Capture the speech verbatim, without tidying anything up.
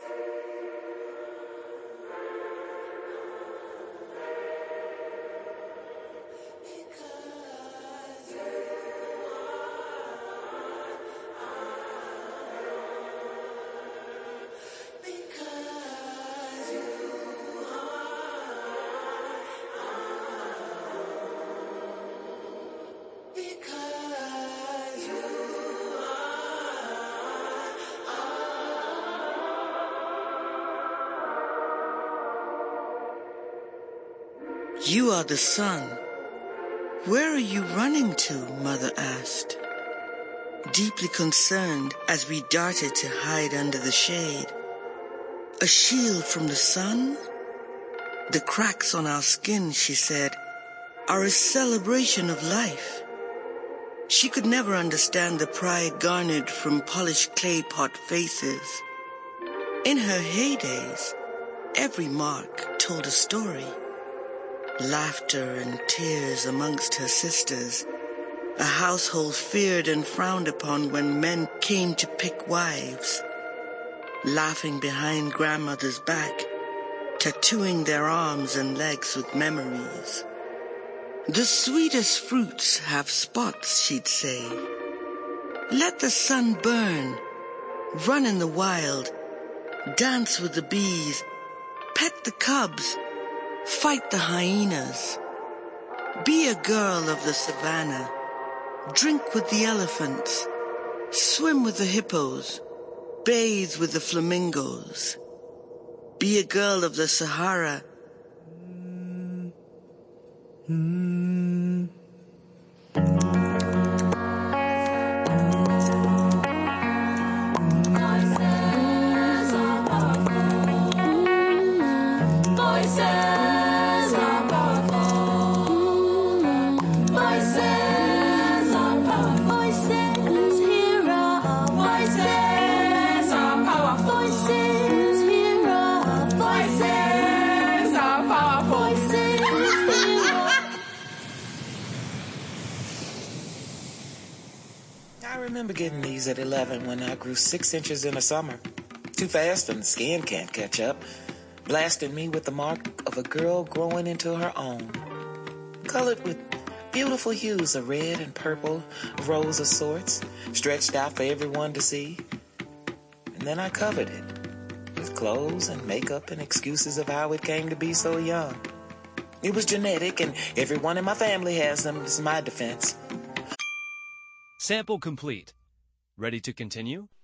You are the sun. Where are you running to? Mother asked, deeply concerned as we darted to hide under the shade. A shield from the sun? The cracks on our skin, she said, are a celebration of life. She could never understand the pride garnered from polished clay pot faces. In her heydays, every mark told a story. Laughter and tears amongst her sisters, a household feared and frowned upon when men came to pick wives, laughing behind grandmother's back, tattooing their arms and legs with memories. The sweetest fruits have spots, she'd say. Let the sun burn, run in the wild, dance with the bees, pet the cubs, fight the hyenas. Be a girl of the savannah. Drink with the elephants. Swim with the hippos. Bathe with the flamingos. Be a girl of the Sahara. Mm. I remember getting these at eleven when I grew six inches in the summer. Too fast and the skin can't catch up, blasting me with the mark of a girl growing into her own. Colored with beautiful hues of red and purple, rose of sorts, stretched out for everyone to see. And then I covered it with clothes and makeup and excuses of how it came to be so young. It was genetic and everyone in my family has them. It's my defense. Sample complete. Ready to continue?